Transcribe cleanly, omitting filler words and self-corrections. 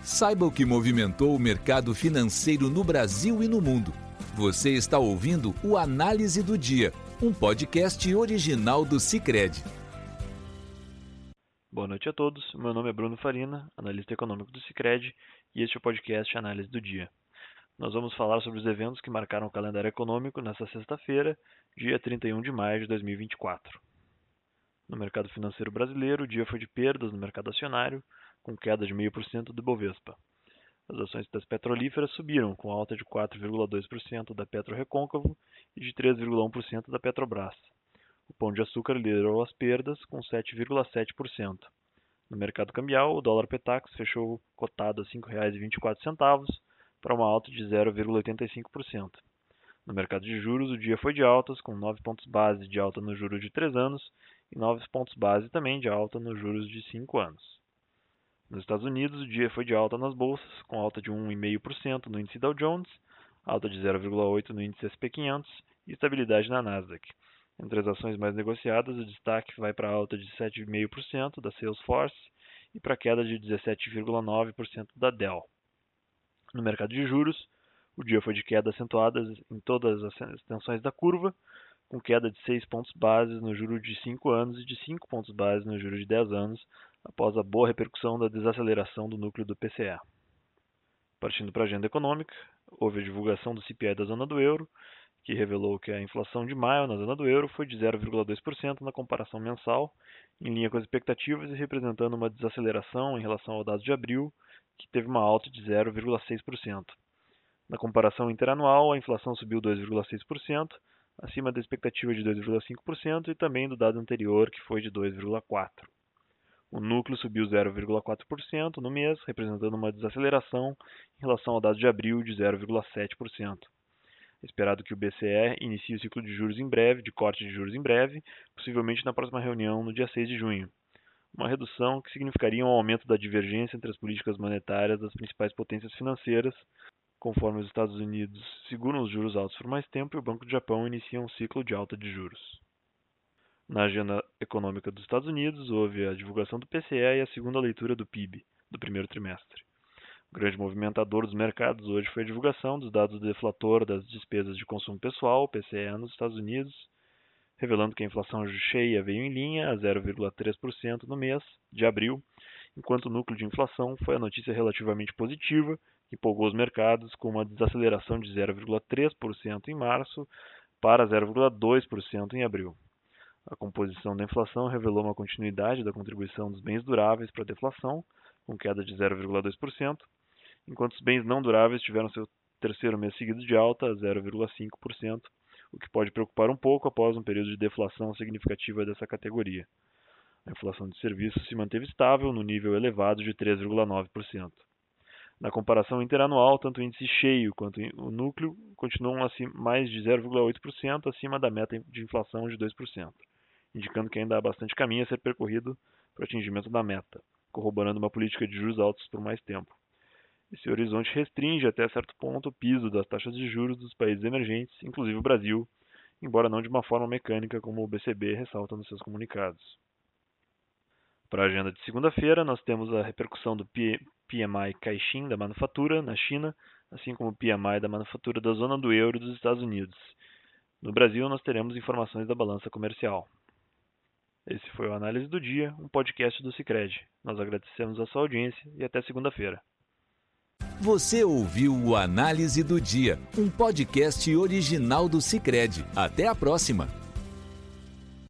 Saiba o que movimentou o mercado financeiro no Brasil e no mundo. Você está ouvindo o Análise do Dia, um podcast original do Sicredi. Boa noite a todos, meu nome é Bruno Farina, analista econômico do Sicredi, e este é o podcast Análise do Dia. Nós vamos falar sobre os eventos que marcaram o calendário econômico nesta sexta-feira, dia 31 de maio de 2024. No mercado financeiro brasileiro, o dia foi de perdas no mercado acionário, com queda de 0,5% do Bovespa. As ações das petrolíferas subiram, com alta de 4,2% da PetroRecôncavo e de 3,1% da Petrobras. O Pão de Açúcar liderou as perdas, com 7,7%. No mercado cambial, o dólar Petax fechou cotado a R$ 5,24, para uma alta de 0,85%. No mercado de juros, o dia foi de altas, com 9 pontos base de alta no juro de 3 anos e 9 pontos base também de alta nos juros de 5 anos. Nos Estados Unidos, o dia foi de alta nas bolsas, com alta de 1,5% no índice Dow Jones, alta de 0,8% no índice S&P 500 e estabilidade na Nasdaq. Entre as ações mais negociadas, o destaque vai para a alta de 7,5% da Salesforce e para a queda de 17,9% da Dell. No mercado de juros, o dia foi de queda acentuada em todas as extensões da curva, com queda de 6 pontos bases no juro de 5 anos e de 5 pontos bases no juro de 10 anos, após a boa repercussão da desaceleração do núcleo do PCE. Partindo para a agenda econômica, houve a divulgação do CPI da zona do euro, que revelou que a inflação de maio na zona do euro foi de 0,2% na comparação mensal, em linha com as expectativas e representando uma desaceleração em relação ao dado de abril, que teve uma alta de 0,6%. Na comparação interanual, a inflação subiu 2,6%, acima da expectativa de 2,5% e também do dado anterior, que foi de 2,4%. O núcleo subiu 0,4% no mês, representando uma desaceleração em relação ao dado de abril de 0,7%. É esperado que o BCE inicie o ciclo de juros em breve, de corte de juros em breve, possivelmente na próxima reunião no dia 6 de junho. Uma redução que significaria um aumento da divergência entre as políticas monetárias das principais potências financeiras, conforme os Estados Unidos seguram os juros altos por mais tempo e o Banco do Japão inicia um ciclo de alta de juros. Na agenda econômica dos Estados Unidos, houve a divulgação do PCE e a segunda leitura do PIB do primeiro trimestre. O grande movimentador dos mercados hoje foi a divulgação dos dados do deflator das despesas de consumo pessoal, PCE, nos Estados Unidos, revelando que a inflação cheia veio em linha a 0,3% no mês de abril, enquanto o núcleo de inflação foi a notícia relativamente positiva, que empolgou os mercados com uma desaceleração de 0,3% em março para 0,2% em abril. A composição da inflação revelou uma continuidade da contribuição dos bens duráveis para a deflação, com queda de 0,2%, enquanto os bens não duráveis tiveram seu terceiro mês seguido de alta, 0,5%, o que pode preocupar um pouco após um período de deflação significativa dessa categoria. A inflação de serviços se manteve estável no nível elevado de 3,9%. Na comparação interanual, tanto o índice cheio quanto o núcleo continuam mais de 0,8% acima da meta de inflação de 2%, indicando que ainda há bastante caminho a ser percorrido para o atingimento da meta, corroborando uma política de juros altos por mais tempo. Esse horizonte restringe até certo ponto o piso das taxas de juros dos países emergentes, inclusive o Brasil, embora não de uma forma mecânica como o BCB ressalta nos seus comunicados. Para a agenda de segunda-feira, nós temos a repercussão do PMI Caixin da manufatura na China, assim como o PMI da manufatura da zona do euro dos Estados Unidos. No Brasil, nós teremos informações da balança comercial. Esse foi o Análise do Dia, um podcast do Sicredi. Nós agradecemos a sua audiência e até segunda-feira. Você ouviu o Análise do Dia, um podcast original do Sicredi. Até a próxima!